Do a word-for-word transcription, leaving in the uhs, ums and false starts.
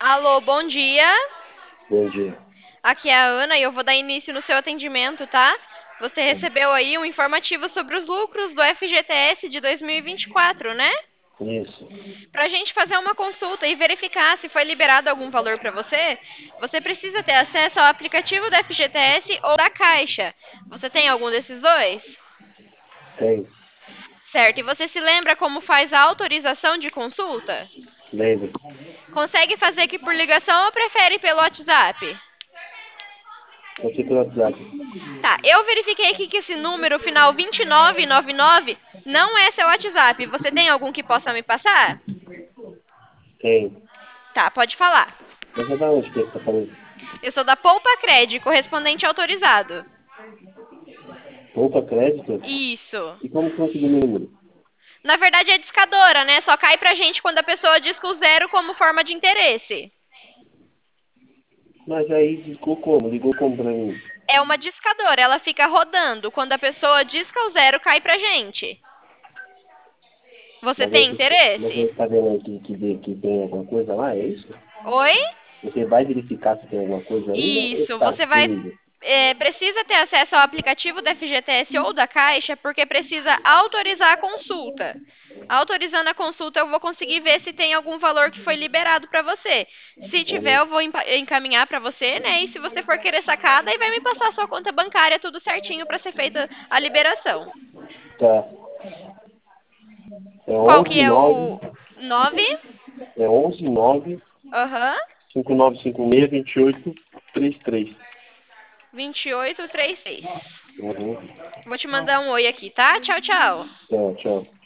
Alô, bom dia. Bom dia. Aqui é a Ana e eu vou dar início no seu atendimento, tá? Você Tá. recebeu aí um informativo sobre os lucros do F G T S de dois mil e vinte e quatro, né? Isso. Para a gente fazer uma consulta e verificar se foi liberado algum valor para você, você precisa ter acesso ao aplicativo do F G T S ou da Caixa. Você tem algum desses dois? Tem. Certo. E você se lembra como faz a autorização de consulta? Lembro. Consegue fazer aqui por ligação ou prefere pelo WhatsApp? Aqui pelo WhatsApp. Tá, eu verifiquei aqui que esse número final vinte e nove e noventa e nove não é seu WhatsApp. Você tem algum que possa me passar? Tem. Tá, pode falar. Mas é da onde que você tá falando? Eu sou da Poupa Cred, correspondente autorizado. Poupa crédito? Isso. E como conseguir meu número? Na verdade é discadora, né? Só cai pra gente quando a pessoa disca o zero como forma de interesse. Mas aí ligou como? Ligou como pra mim? É uma discadora, ela fica rodando. Quando a pessoa disca o zero, cai pra gente. Você Mas aí tem você, mas interesse? aí tá vendo aí que, que, vê que tem alguma coisa lá, é isso? Oi? Você vai verificar se tem alguma coisa ainda ou Isso, tá você vai. comigo? É, precisa ter acesso ao aplicativo da F G T S ou da Caixa, porque precisa autorizar a consulta. Autorizando a consulta, eu vou conseguir ver se tem algum valor que foi liberado para você. Se tiver, Uhum. eu vou empa- encaminhar para você, né? E se você for querer sacar, daí vai me passar a sua conta bancária, tudo certinho para ser feita a liberação. Tá. É Qual que onze é nove, o nove? é onze nove, Aham. cinco nove cinco seis, dois oito três três. vinte e oito trinta e seis. Uhum. Vou te mandar um oi aqui, tá? Tchau, tchau. Tchau, tchau.